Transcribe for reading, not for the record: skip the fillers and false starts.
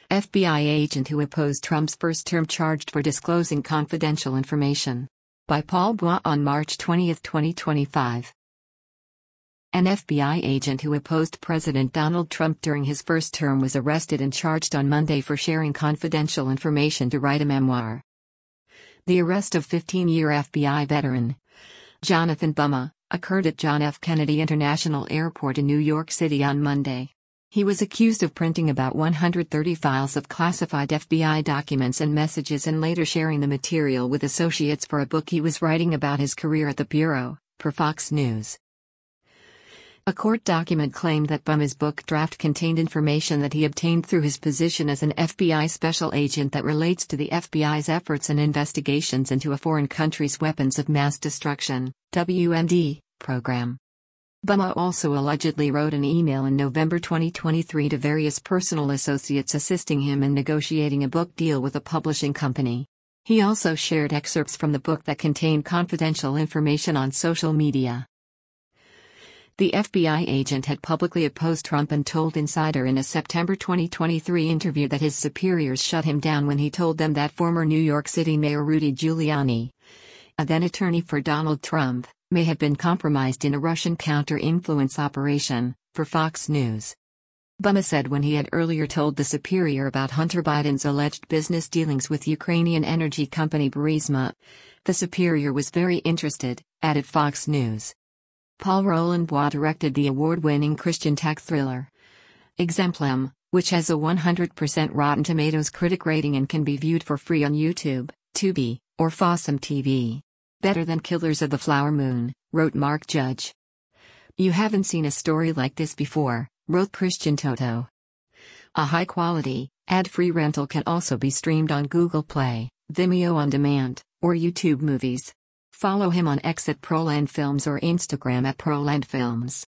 FBI agent who opposed Trump's first term charged for disclosing confidential information. By Paul Bois on March 20, 2025. An FBI agent who opposed President Donald Trump during his first term was arrested and charged on Monday for sharing confidential information to write a memoir. The arrest of 15-year FBI veteran Jonathan Bumma occurred at John F. Kennedy International Airport in New York City on Monday. He was accused of printing about 130 files of classified FBI documents and messages and later sharing the material with associates for a book he was writing about his career at the Bureau, per Fox News. A court document claimed that Bumma's book draft contained information that he obtained through his position as an FBI special agent that relates to the FBI's efforts and investigations into a foreign country's weapons of mass destruction, WMD, program. Bumma also allegedly wrote an email in November 2023 to various personal associates assisting him in negotiating a book deal with a publishing company. He also shared excerpts from the book that contained confidential information on social media. The FBI agent had publicly opposed Trump and told Insider in a September 2023 interview that his superiors shut him down when he told them that former New York City Mayor Rudy Giuliani, a then attorney for Donald Trump, may have been compromised in a Russian counter-influence operation, for Fox News. Bumma said when he had earlier told the superior about Hunter Biden's alleged business dealings with Ukrainian energy company Burisma, the superior was very interested, added Fox News. Paul Roland Bois directed the award-winning Christian tech thriller Exemplum, which has a 100% Rotten Tomatoes critic rating and can be viewed for free on YouTube, Tubi, or Fossum TV. Better than Killers of the Flower Moon, wrote Mark Judge. You haven't seen a story like this before, wrote Christian Toto. A high-quality, ad-free rental can also be streamed on Google Play, Vimeo On Demand, or YouTube Movies. Follow him on X at Proland Films or Instagram at Proland Films.